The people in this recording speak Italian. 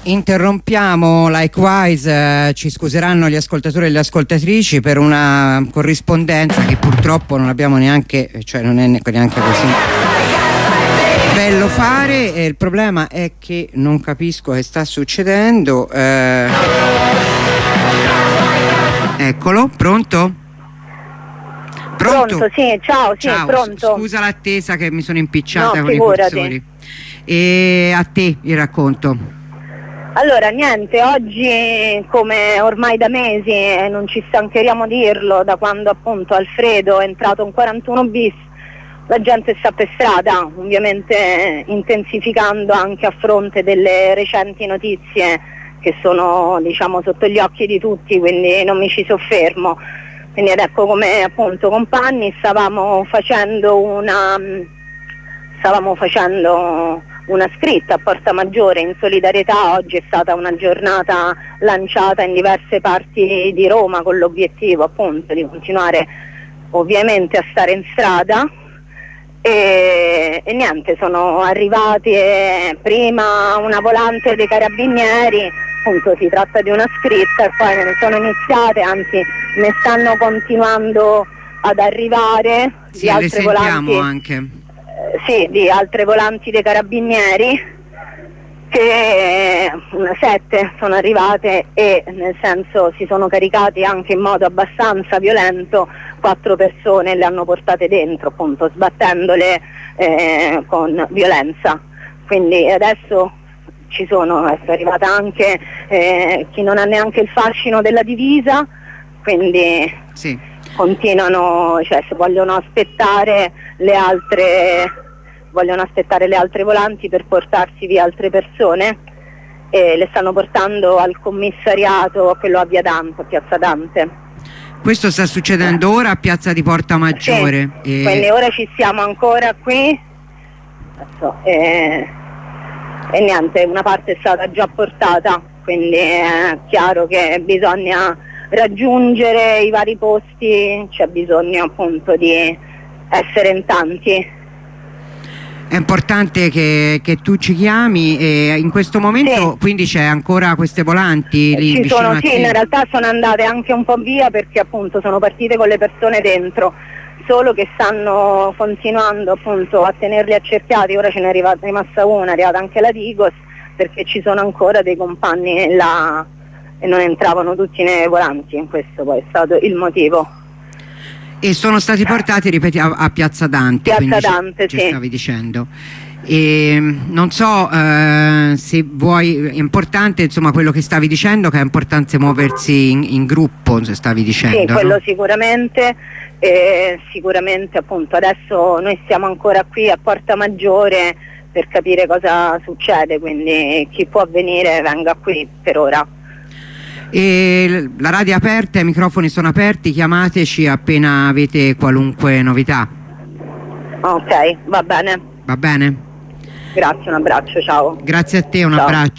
Interrompiamo Likewise, ci scuseranno gli ascoltatori e le ascoltatrici per una corrispondenza che purtroppo non abbiamo neanche, cioè non è neanche così bello fare, e il problema è che non capisco che sta succedendo. Eccolo, pronto? Pronto, sì, ciao, sì, ciao, pronto. Scusa l'attesa che mi sono impicciata, no, con figurati. I cursori. E a te il racconto. Allora, niente, oggi come ormai da mesi, e non ci stancheremo dirlo, da quando appunto Alfredo è entrato in 41 bis, la gente sta per strada, ovviamente intensificando anche a fronte delle recenti notizie che sono, diciamo, sotto gli occhi di tutti, quindi non mi ci soffermo. Quindi ecco, come appunto compagni stavamo facendo una scritta a Porta Maggiore in solidarietà. Oggi è stata una giornata lanciata in diverse parti di Roma con l'obiettivo appunto di continuare ovviamente a stare in strada e niente, sono arrivati prima una volante dei carabinieri, appunto si tratta di una scritta, e poi ne sono iniziate, anzi ne stanno continuando ad arrivare di altre volanti anche. Sì, di altre volanti dei carabinieri, che 7 sono arrivate e nel senso si sono caricati anche in modo abbastanza violento, 4 persone le hanno portate dentro appunto sbattendole con violenza. Quindi adesso è arrivata anche chi non ha neanche il fascino della divisa, quindi sì. Continuano, cioè se vogliono aspettare le altre volanti per portarsi via altre persone, e le stanno portando al commissariato, quello a Via Dante, a Piazza Dante. Questo sta succedendo ora a Piazza di Porta Maggiore. Sì, quindi ora ci siamo ancora qui e niente, una parte è stata già portata, quindi è chiaro che bisogna raggiungere i vari posti, c'è bisogno appunto di essere in tanti. È importante che tu ci chiami, e in questo momento sì. Quindi c'è ancora queste volanti lì ci sono, a te? Sì, in realtà sono andate anche un po' via perché appunto sono partite con le persone dentro, solo che stanno continuando appunto a tenerli accerchiati. Ora ce n'è rimasta una, è arrivata anche la Digos, perché ci sono ancora dei compagni là e non entravano tutti nei volanti, questo poi è stato il motivo. E sono stati portati, ripeti, a Piazza Dante. Piazza Dante, ci stavi dicendo. E non so se vuoi, è importante insomma quello che stavi dicendo, che è importante muoversi in gruppo, se stavi dicendo. Sì, quello no? Sicuramente appunto adesso noi siamo ancora qui a Porta Maggiore per capire cosa succede, quindi chi può venire venga qui per ora. E la radio è aperta, i microfoni sono aperti, chiamateci appena avete qualunque novità. Ok, va bene. Va bene? Grazie, un abbraccio, ciao. Grazie a te, un abbraccio.